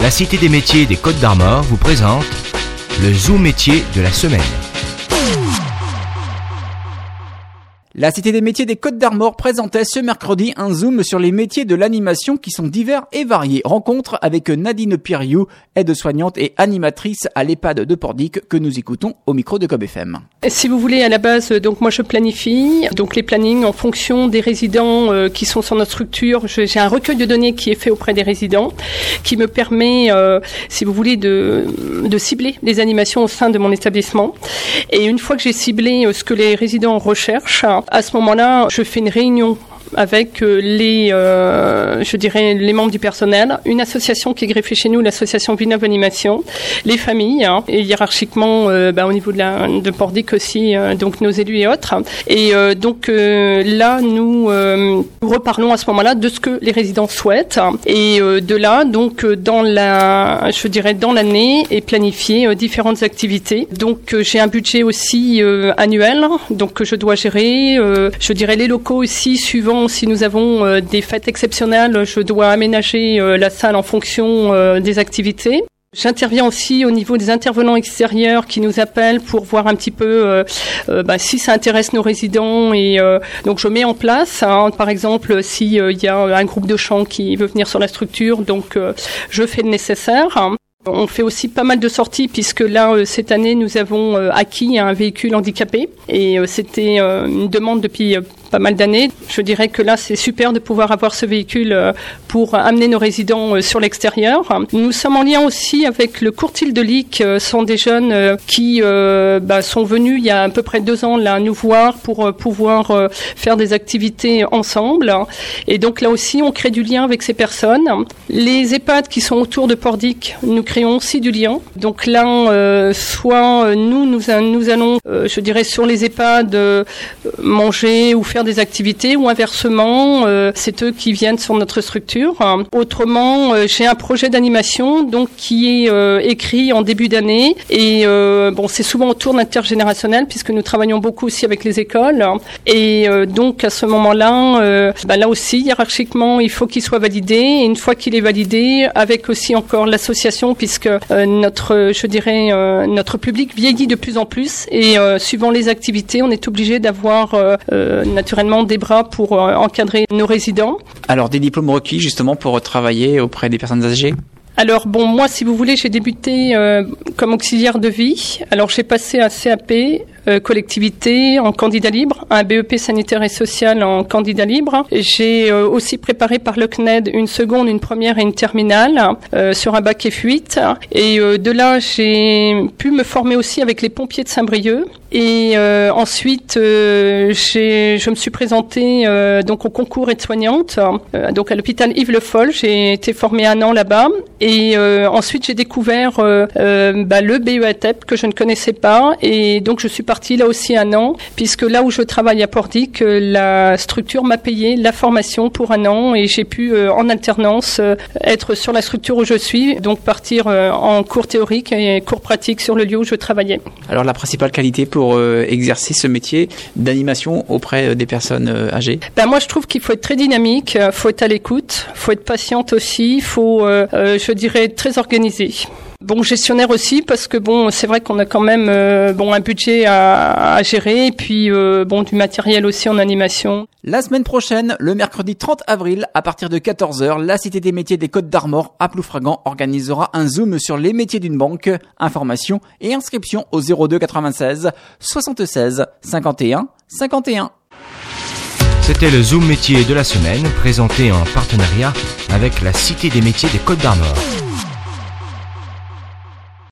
La Cité des métiers des Côtes d'Armor vous présente le Zoom métier de la semaine. La Cité des métiers des Côtes d'Armor présentait ce mercredi un zoom sur les métiers de l'animation qui sont divers et variés. Rencontre avec Nadine Piriou, aide-soignante et animatrice à l'EHPAD de Pordic, que nous écoutons au micro de Cob FM. Si vous voulez, à la base, donc moi je planifie donc les plannings en fonction des résidents qui sont sur notre structure. J'ai un recueil de données qui est fait auprès des résidents, qui me permet, si vous voulez, de cibler les animations au sein de mon établissement. Et une fois que j'ai ciblé ce que les résidents recherchent, à ce moment-là, je fais une réunion avec les membres du personnel, une association qui est greffée chez nous, l'association Villeneuve Animation, les familles, et hiérarchiquement au niveau de Pordic aussi, donc nos élus et autres. Et là, nous reparlons à ce moment-là de ce que les résidents souhaitent. Et de là, donc dans l'année, est planifié différentes activités. Donc j'ai un budget aussi annuel, donc que je dois gérer. Les locaux aussi suivant. Si nous avons des fêtes exceptionnelles, je dois aménager la salle en fonction des activités. J'interviens aussi au niveau des intervenants extérieurs qui nous appellent pour voir un petit peu si ça intéresse nos résidents et donc je mets en place, par exemple, s'il y a un groupe de chant qui veut venir sur la structure, donc je fais le nécessaire. On fait aussi pas mal de sorties puisque là, cette année, nous avons acquis un véhicule handicapé et c'était une demande depuis pas mal d'années. Je dirais que là, c'est super de pouvoir avoir ce véhicule pour amener nos résidents sur l'extérieur. Nous sommes en lien aussi avec le Courtil de Lic. Ce sont des jeunes qui sont venus il y a à peu près 2 ans là nous voir pour pouvoir faire des activités ensemble. Et donc là aussi, on crée du lien avec ces personnes. Les EHPAD qui sont autour de Pordic, nous créons aussi du lien. Donc là, nous allons, sur les EHPAD manger ou faire des activités, ou inversement, c'est eux qui viennent sur notre structure. Autrement, j'ai un projet d'animation donc qui est écrit en début d'année et c'est souvent autour d'intergénérationnel puisque nous travaillons beaucoup aussi avec les écoles et donc à ce moment-là, là aussi hiérarchiquement, il faut qu'il soit validé et une fois qu'il est validé, avec aussi encore l'association puisque notre public vieillit de plus en plus et suivant les activités, on est obligé d'avoir naturellement des bras pour encadrer nos résidents. Alors des diplômes requis justement pour travailler auprès des personnes âgées ? Alors moi, si vous voulez, j'ai débuté comme auxiliaire de vie. Alors j'ai passé un CAP collectivité en candidat libre, un BEP sanitaire et social en candidat libre. J'ai aussi préparé par le CNED une seconde, une première et une terminale sur un bac F8. Et de là, j'ai pu me former aussi avec les pompiers de Saint-Brieuc. Et ensuite, je me suis présentée donc au concours aide-soignante, donc à l'hôpital Yves Le Foll. J'ai été formée 1 an là-bas. Et ensuite, j'ai découvert le BEATEP que je ne connaissais pas. Et donc, je suis partie là aussi 1 an, puisque là où je travaille à Pordic, la structure m'a payé la formation pour 1 an et j'ai pu en alternance être sur la structure où je suis, donc partir en cours théorique et cours pratique sur le lieu où je travaillais. Alors la principale qualité pour exercer ce métier d'animation auprès des personnes âgées ? Moi je trouve qu'il faut être très dynamique, faut être à l'écoute, faut être patiente aussi, faut être très organisé. Gestionnaire aussi parce que c'est vrai qu'on a quand même un budget à gérer et puis du matériel aussi en animation. La semaine prochaine, le mercredi 30 avril, à partir de 14h, la Cité des métiers des Côtes d'Armor à Ploufragan organisera un zoom sur les métiers d'une banque. Informations et inscriptions au 02 96 76 51 51. C'était le Zoom métier de la semaine présenté en partenariat avec la Cité des métiers des Côtes d'Armor.